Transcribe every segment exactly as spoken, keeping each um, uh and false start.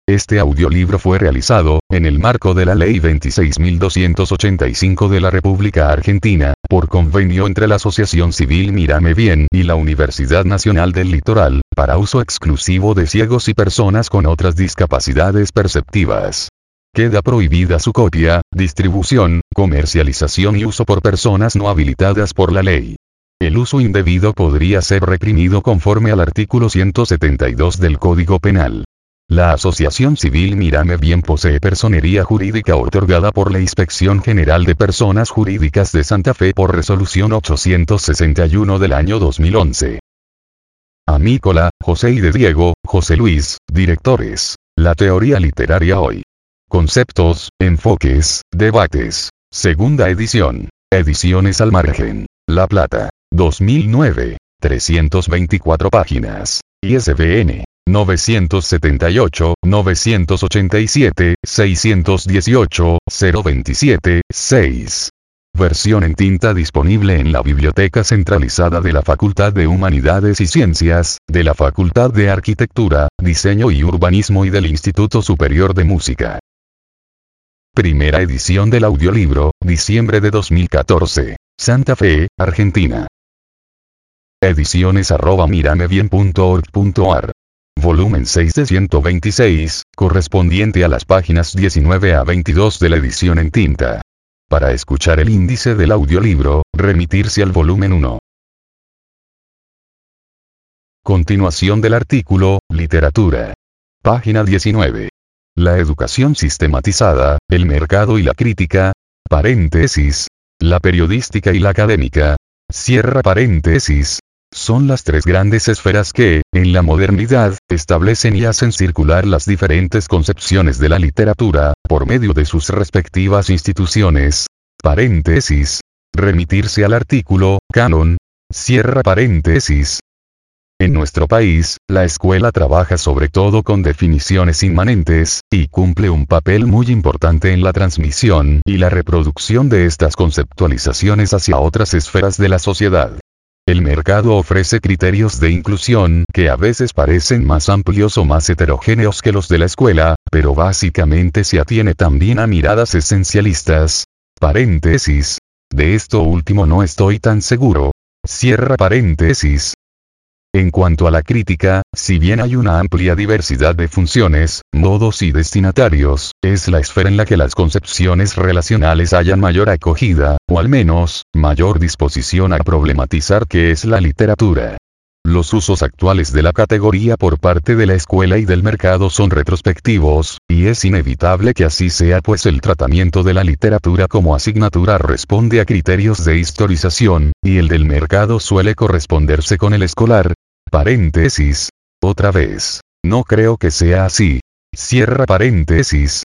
Este audiolibro fue realizado, en el marco de la Ley veintiséis mil doscientos ochenta y cinco de la República Argentina, por convenio entre la Asociación Civil Mírame Bien y la Universidad Nacional del Litoral, para uso exclusivo de ciegos y personas con otras discapacidades perceptivas. Queda prohibida su copia, distribución, comercialización y uso por personas no habilitadas por la ley. El uso indebido podría ser reprimido conforme al artículo ciento setenta y dos del Código Penal. La Asociación Civil Mírame Bien posee personería jurídica otorgada por la Inspección General de Personas Jurídicas de Santa Fe por resolución ochocientos sesenta y uno del año dos mil once. Amícola, José y de Diego, José Luis, directores. La teoría literaria hoy. Conceptos, enfoques, debates. Segunda edición. Ediciones al margen. La Plata. dos mil nueve. trescientas veinticuatro páginas. I S B N. novecientos setenta y ocho, novecientos ochenta y siete, seiscientos dieciocho, cero veintisiete, seis. Versión en tinta disponible en la Biblioteca Centralizada de la Facultad de Humanidades y Ciencias, de la Facultad de Arquitectura, Diseño y Urbanismo y del Instituto Superior de Música. Primera edición del audiolibro, diciembre de dos mil catorce. Santa Fe, Argentina. Ediciones arroba miramebien punto org punto ar. Volumen seis de ciento veintiséis, correspondiente a las páginas diecinueve a veintidós de la edición en tinta. Para escuchar el índice del audiolibro, remitirse al volumen uno. Continuación del artículo, literatura. Página diecinueve. La educación sistematizada, el mercado y la crítica. Paréntesis. La periodística y la académica. Cierra paréntesis. Son las tres grandes esferas que, en la modernidad, establecen y hacen circular las diferentes concepciones de la literatura, por medio de sus respectivas instituciones. Paréntesis. Remitirse al artículo, canon. Cierra paréntesis. En nuestro país, la escuela trabaja sobre todo con definiciones inmanentes, y cumple un papel muy importante en la transmisión y la reproducción de estas conceptualizaciones hacia otras esferas de la sociedad. El mercado ofrece criterios de inclusión que a veces parecen más amplios o más heterogéneos que los de la escuela, pero básicamente se atiene también a miradas esencialistas. Paréntesis. De esto último no estoy tan seguro. Cierra paréntesis. En cuanto a la crítica, si bien hay una amplia diversidad de funciones, modos y destinatarios, es la esfera en la que las concepciones relacionales hayan mayor acogida, o al menos, mayor disposición a problematizar qué es la literatura. Los usos actuales de la categoría por parte de la escuela y del mercado son retrospectivos, y es inevitable que así sea pues el tratamiento de la literatura como asignatura responde a criterios de historización, y el del mercado suele corresponderse con el escolar. Paréntesis. Otra vez. No creo que sea así. Cierra paréntesis.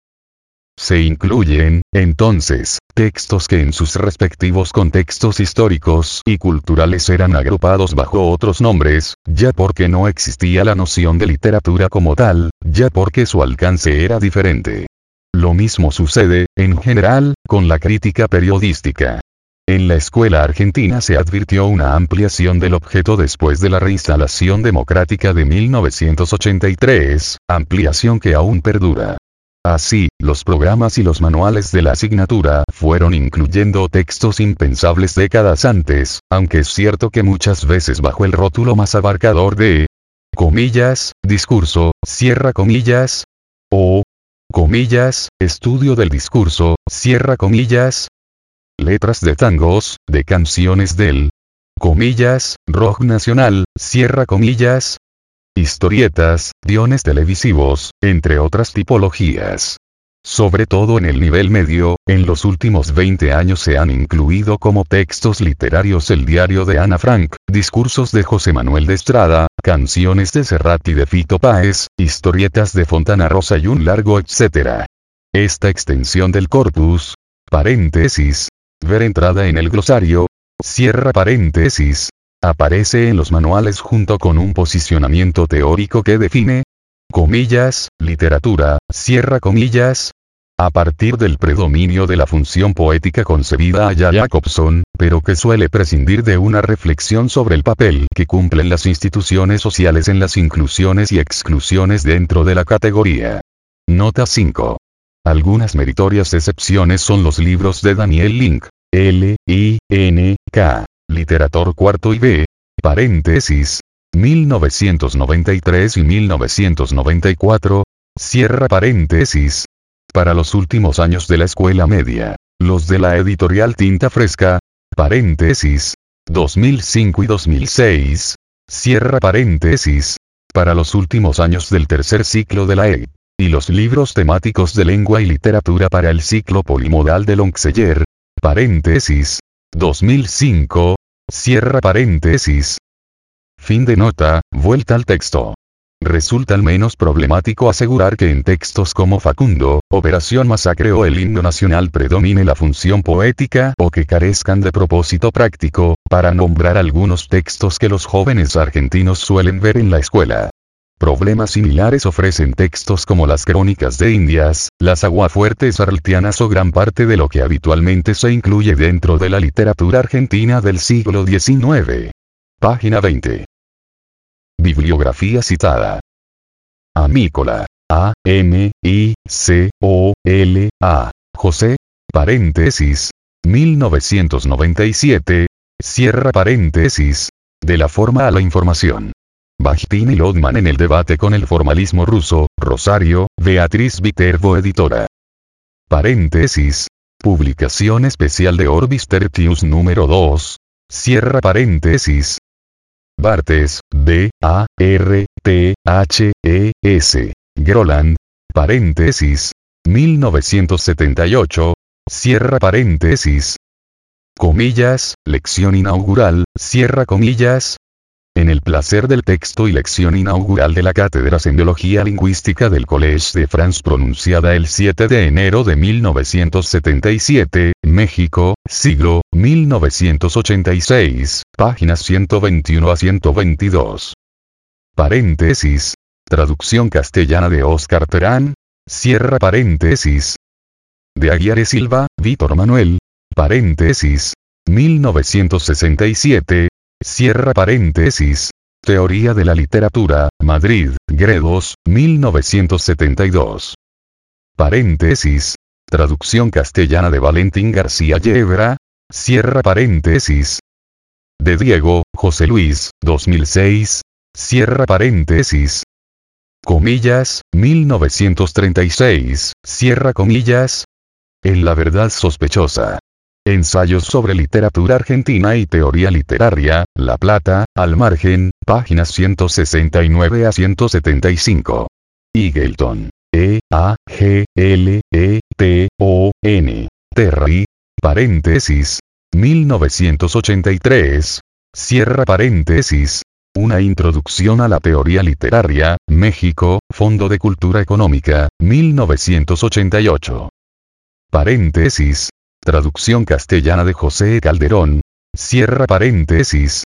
Se incluyen, entonces, textos que en sus respectivos contextos históricos y culturales eran agrupados bajo otros nombres, ya porque no existía la noción de literatura como tal, ya porque su alcance era diferente. Lo mismo sucede, en general, con la crítica periodística. En la escuela argentina se advirtió una ampliación del objeto después de la reinstalación democrática de mil novecientos ochenta y tres, ampliación que aún perdura. Así, los programas y los manuales de la asignatura fueron incluyendo textos impensables décadas antes, aunque es cierto que muchas veces bajo el rótulo más abarcador de comillas, discurso, cierra comillas, o comillas, estudio del discurso, cierra comillas, letras de tangos, de canciones del comillas, rock nacional, cierra comillas, historietas, guiones televisivos, entre otras tipologías. Sobre todo en el nivel medio, en los últimos veinte años se han incluido como textos literarios el diario de Ana Frank, discursos de José Manuel de Estrada, canciones de Serrat y de Fito Páez, historietas de Fontana Rosa y un largo etcétera. Esta extensión del corpus, paréntesis, ver entrada en el glosario, cierra paréntesis, aparece en los manuales junto con un posicionamiento teórico que define, comillas, literatura, cierra comillas, a partir del predominio de la función poética concebida allá Jacobson, pero que suele prescindir de una reflexión sobre el papel que cumplen las instituciones sociales en las inclusiones y exclusiones dentro de la categoría. Nota cinco. Algunas meritorias excepciones son los libros de Daniel Link, L I N K, Literator cuarto y B, paréntesis, mil novecientos noventa y tres y mil novecientos noventa y cuatro, cierra paréntesis. Para los últimos años de la escuela media, los de la editorial Tinta Fresca, paréntesis, dos mil cinco y dos mil seis, cierra paréntesis. Para los últimos años del tercer ciclo de la E I P, y los libros temáticos de lengua y literatura para el ciclo polimodal de Longseller, paréntesis, dos mil cinco, cierra paréntesis. Fin de nota, vuelta al texto. Resulta al menos problemático asegurar que en textos como Facundo, Operación Masacre o el himno nacional predomine la función poética o que carezcan de propósito práctico, para nombrar algunos textos que los jóvenes argentinos suelen ver en la escuela. Problemas similares ofrecen textos como las Crónicas de Indias, las Aguafuertes arletianas o gran parte de lo que habitualmente se incluye dentro de la literatura argentina del siglo diecinueve. Página veinte. Bibliografía citada. Amícola. A, M, I, C, O, L, A. José, paréntesis, mil novecientos noventa y siete, cierra paréntesis, de la forma a la información. Bakhtin y Lodman en el debate con el formalismo ruso, Rosario, Beatriz Viterbo editora. Paréntesis, publicación especial de Orbis Tertius número dos, cierra paréntesis. Bartes, B, A, R, T, H, E, S. Groland, paréntesis, mil novecientos setenta y ocho, cierra paréntesis. Comillas, lección inaugural, cierra comillas. En el placer del texto y lección inaugural de la Cátedra en Biología Lingüística del Collège de France pronunciada el siete de enero de mil novecientos setenta y siete, México, siglo, mil novecientos ochenta y seis, páginas ciento veintiuno a ciento veintidós. Paréntesis. Traducción castellana de Óscar Terán, cierra paréntesis. De Aguiar Silva, Víctor Manuel, paréntesis, mil novecientos sesenta y siete, cierra paréntesis. Teoría de la literatura, Madrid, Gredos, mil novecientos setenta y dos. Paréntesis. Traducción castellana de Valentín García Yebra, cierra paréntesis. De Diego, José Luis, dos mil seis, cierra paréntesis. Comillas, mil novecientos treinta y seis, cierra comillas. En la verdad sospechosa. Ensayos sobre literatura argentina y teoría literaria, La Plata, al margen, páginas ciento sesenta y nueve a ciento setenta y cinco. Eagleton. E, A, G, L, E, T, O, N. Terry, paréntesis, mil novecientos ochenta y tres, cierra paréntesis. Una introducción a la teoría literaria, México, Fondo de Cultura Económica, mil novecientos ochenta y ocho. Paréntesis. Traducción castellana de José Calderón, cierra paréntesis.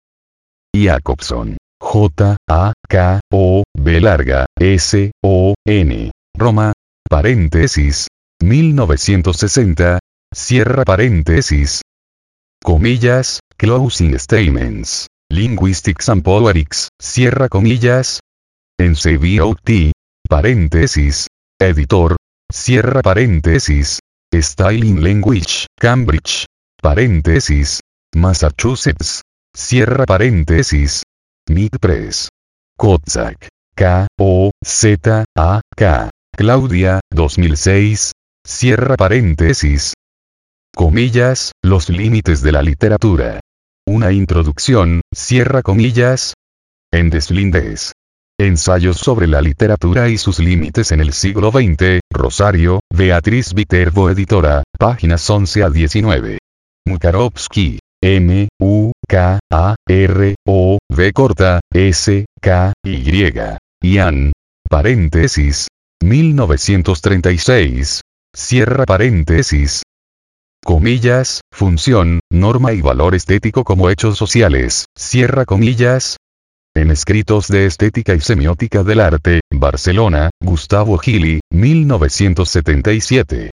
Jacobson. J, A, K, O, B larga, S, O, N. Roma, paréntesis, mil novecientos sesenta, cierra paréntesis. Comillas, closing statements, linguistics and poetics, cierra comillas. En C B O T, paréntesis, editor, cierra paréntesis. Style in Language, Cambridge, paréntesis, Massachusetts, cierra paréntesis. Mid Press. Kozak, K, O, Z, A, K. Claudia, dos mil seis, cierra paréntesis. Comillas, los límites de la literatura. Una introducción, cierra comillas. En Deslindes. Ensayos sobre la literatura y sus límites en el siglo veinte, Rosario, Beatriz Viterbo editora, páginas once a diecinueve. Mukarovsky, M, U, K, A, R, O, V corta, S, K, Y. Ian, paréntesis, mil novecientos treinta y seis, cierra paréntesis. Comillas, función, norma y valor estético como hechos sociales, cierra comillas. En Escritos de Estética y Semiótica del Arte, Barcelona, Gustavo Gili, mil novecientos setenta y siete.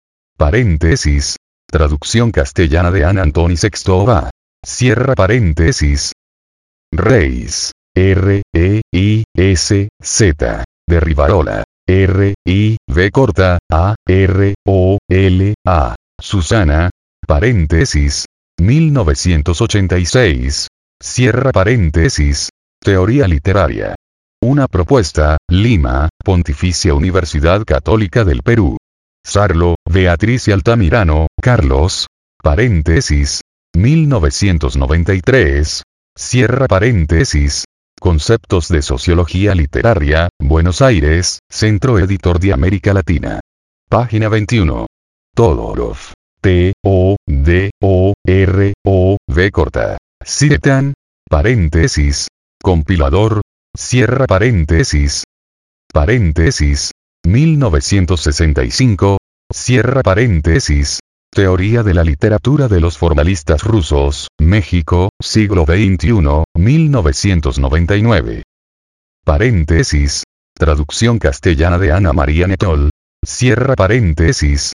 Paréntesis. Traducción castellana de Ana Antoni Sextova. Cierra paréntesis. Reis. R, E, I, S, Z. De Rivarola. R, I, V corta, A, R, O, L, A. Susana, paréntesis, mil novecientos ochenta y seis. Cierra paréntesis. Teoría literaria. Una propuesta, Lima, Pontificia Universidad Católica del Perú. Sarlo, Beatriz y Altamirano, Carlos, paréntesis, mil novecientos noventa y tres. Cierra paréntesis. Conceptos de Sociología Literaria, Buenos Aires, Centro Editor de América Latina. Página veintiuno. Todorov. T, O, D, O, R, O, V corta. Ciretan, paréntesis. Compilador. Cierra paréntesis. Paréntesis. mil novecientos sesenta y cinco. Cierra paréntesis. Teoría de la literatura de los formalistas rusos, México, siglo veintiuno, mil novecientos noventa y nueve. Paréntesis. Traducción castellana de Ana María Netol. Cierra paréntesis.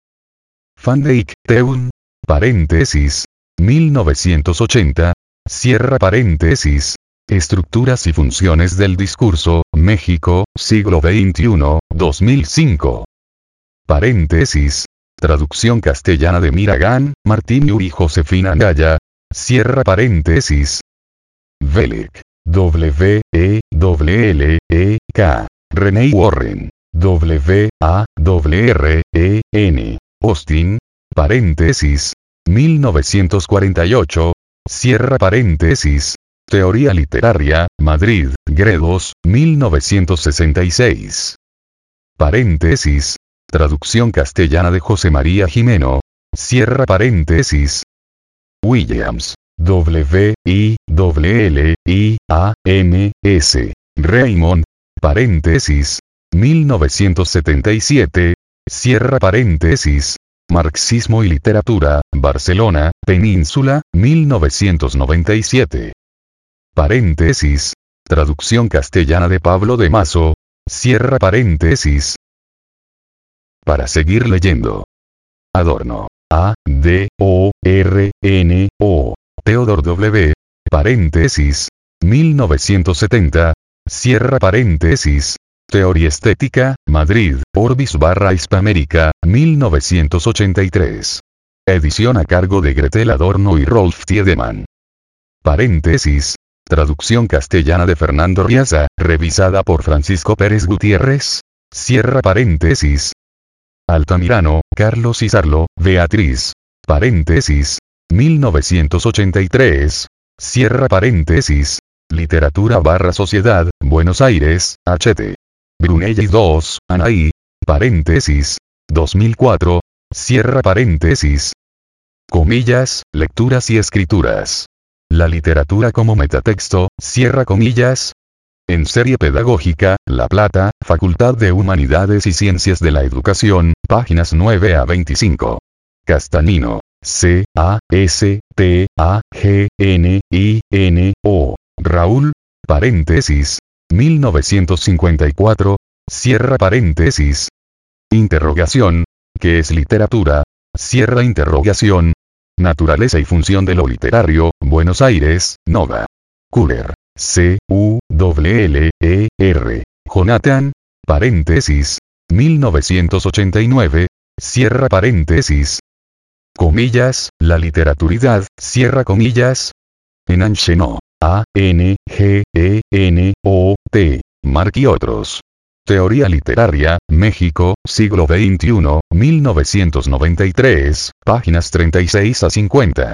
Van Dyck, Teun. Paréntesis. mil novecientos ochenta. Cierra paréntesis. Estructuras y funciones del discurso, México, siglo veintiuno, dos mil cinco. Paréntesis. Traducción castellana de Miragán, Martín y Josefina Gaya. Cierra paréntesis. Velek. W, E, W, L, E, K. René Warren. W, A, W, R, E, N. Austin. Paréntesis. mil novecientos cuarenta y ocho. Cierra paréntesis. Teoría literaria, Madrid, Gredos, mil novecientos sesenta y seis. Paréntesis. Traducción castellana de José María Jimeno. Cierra paréntesis. Williams. W, I, W, L, I, A, M, S. Raymond. Paréntesis. mil novecientos setenta y siete. Cierra paréntesis. Marxismo y literatura, Barcelona, Península, mil novecientos noventa y siete. Paréntesis. Traducción castellana de Pablo de Mazo. Cierra paréntesis. Para seguir leyendo. Adorno. A, D, O, R, N, O. Theodor W. Paréntesis. mil novecientos setenta. Cierra paréntesis. Teoría estética, Madrid, Orbis barra Hispamérica, mil novecientos ochenta y tres. Edición a cargo de Gretel Adorno y Rolf Tiedemann. Paréntesis. Traducción castellana de Fernando Riaza, revisada por Francisco Pérez Gutiérrez. Cierra paréntesis. Altamirano, Carlos y Sarlo, Beatriz. Paréntesis. mil novecientos ochenta y tres. Cierra paréntesis. Literatura barra Sociedad, Buenos Aires, H T. Brunelli dos, Anaí. Paréntesis. dos mil cuatro. Cierra paréntesis. Comillas, lecturas y escrituras. La literatura como metatexto, cierra comillas. En serie pedagógica, La Plata, Facultad de Humanidades y Ciencias de la Educación, páginas nueve a veinticinco. Castanino. C, A, S, T, A, G, N, I, N, O. Raúl. Paréntesis. mil novecientos cincuenta y cuatro. Cierra paréntesis. Interrogación. ¿Qué es literatura? Cierra interrogación. Naturaleza y función de lo literario, Buenos Aires, Nova. Kuller. C, U, W, L, E, R. Jonathan. Paréntesis. mil novecientos ochenta y nueve. Cierra paréntesis. Comillas, la literaturidad, cierra comillas. Enancheno. A, N, G, E, N, O, T. Mark y otros. Teoría literaria, México, siglo veintiuno, mil novecientos noventa y tres, páginas treinta y seis a cincuenta.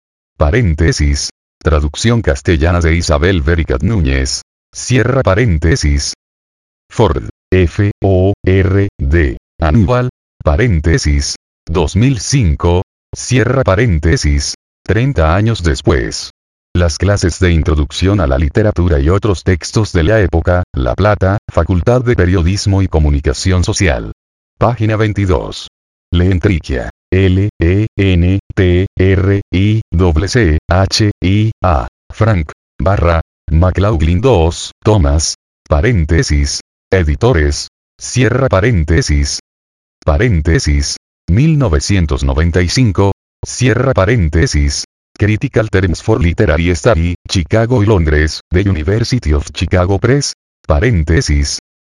Paréntesis. Traducción castellana de Isabel Vericat Núñez. Cierra paréntesis. Ford. F, O, R, D. Aníbal. Paréntesis. dos mil cinco. Cierra paréntesis. treinta años después. Las clases de introducción a la literatura y otros textos de la época, La Plata, Facultad de Periodismo y Comunicación Social. Página veintidós. Leentriquia. L, E, N, T, R, I, C, H, I, A. Frank. Barra. McLaughlin dos, Thomas. Paréntesis. Editores. Cierra paréntesis. Paréntesis. mil novecientos noventa y cinco. Cierra paréntesis. Critical Terms for Literary Study, Chicago y Londres, The University of Chicago Press. Paréntesis.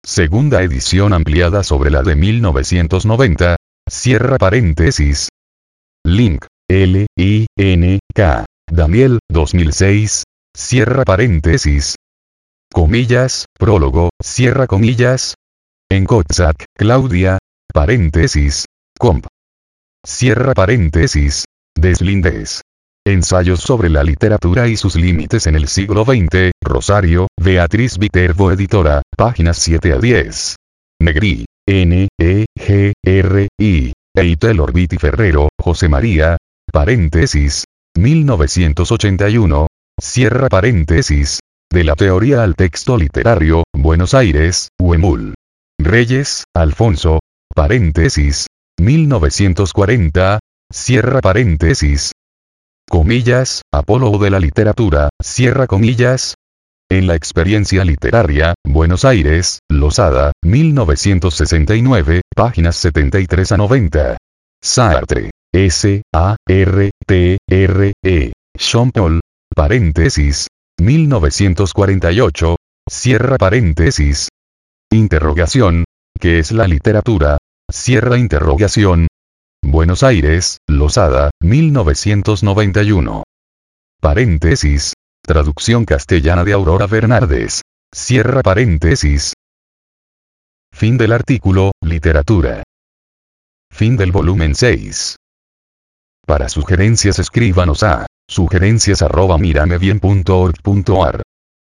Segunda edición ampliada sobre la de mil novecientos noventa. Cierra paréntesis. Link. L, I, N, K. Daniel, dos mil seis. Cierra paréntesis. Comillas, prólogo, cierra comillas. En Kotzak, Claudia. Paréntesis. Comp. Cierra paréntesis. Deslindes. Ensayos sobre la literatura y sus límites en el siglo veinte, Rosario, Beatriz Viterbo editora, páginas siete a diez. Negri. N, E, G, R, I. Eitel Orbiti Ferrero, José María. Paréntesis. mil novecientos ochenta y uno. Cierra paréntesis. De la teoría al texto literario, Buenos Aires, Huemul. Reyes, Alfonso. Paréntesis. mil novecientos cuarenta. Cierra paréntesis. Comillas, Apólogo de la literatura, cierra comillas. En la experiencia literaria, Buenos Aires, Losada, mil novecientos sesenta y nueve, páginas setenta y tres a noventa. Sartre. S, A, R, T, R, E. Jean-Paul. Paréntesis. mil novecientos cuarenta y ocho. Cierra paréntesis. Interrogación. ¿Qué es la literatura? Cierra interrogación. Buenos Aires, Losada, mil novecientos noventa y uno. Paréntesis. Traducción castellana de Aurora Bernardes. Cierra paréntesis. Fin del artículo, literatura. Fin del volumen seis. Para sugerencias escríbanos a sugerencias arroba miramebien punto org punto ar.